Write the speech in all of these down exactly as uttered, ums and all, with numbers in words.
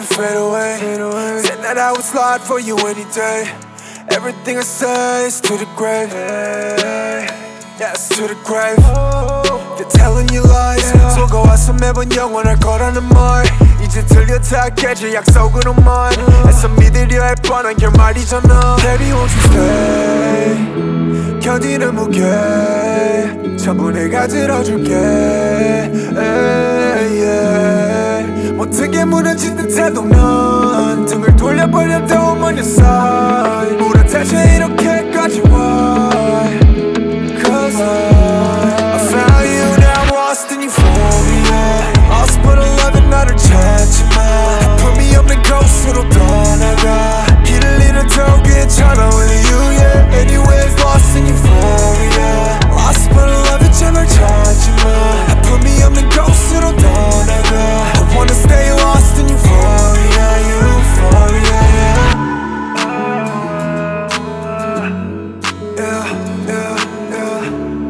and fade away. Said that I would slide for you any day. Everything I say is to the grave. Yes, to the grave. They're telling you lies. 속아 와서 매번 영원할 거라는 말. 이제 들려 다 깨질 약속으로 말. 애써 믿으려 할 뻔한 결말이잖아. Baby won't you stay. 견디는 무게 전부 내가 들어줄게. 못하게 무너진 듯해도 넌 등을 돌려버려도 I'm on your side. 물어 대체 이렇게까지 Why? Cause I, I found you now I'm lost in euphoria. 어스퍼런 love 나를 찾지마. 품이 없는 곳으로 떠나가. 길을 잃어도 괜찮아 with you yeah. Anyways lost in euphoria. 어스퍼런 love 제발 찾지마. 품이 없는 곳으로 떠나가. I wanna stay lost in euphoria. Euphoria yeah. Yeah, yeah,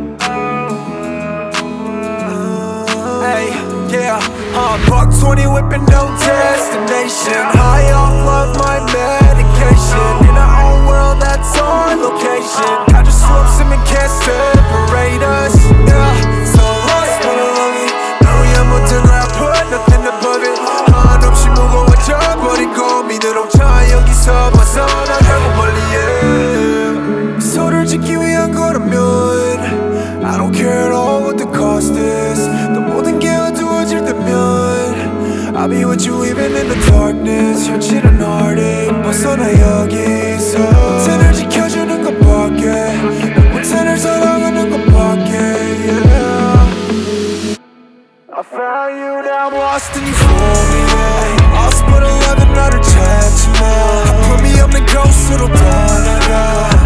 yeah. Hey, yeah, uh, buck twenty whipping no destination. High off love, my medication. In our own world, that's our location. I just swim, sim and can't separate us. Yeah, so lost but I love it. Now we have more to grab, put nothing above it. 한없이 무거워져 버리고 미드로 차 여기서 벗어나가고 멀리 yeah. 서로를 지키기 위한 거라면 I don't care at all what the cost is. 또 모든 게 어두워질 때면 I'll be with you even in the darkness. 현실은 heartache 벗어나 여기서 못해를 지켜주는 것밖에 난 못해를 사랑하는 것밖에 yeah. I found you now I'm lost in euphoria. lost but I love it 나를 찾지마. 품이 없는 곳으로 떠나가.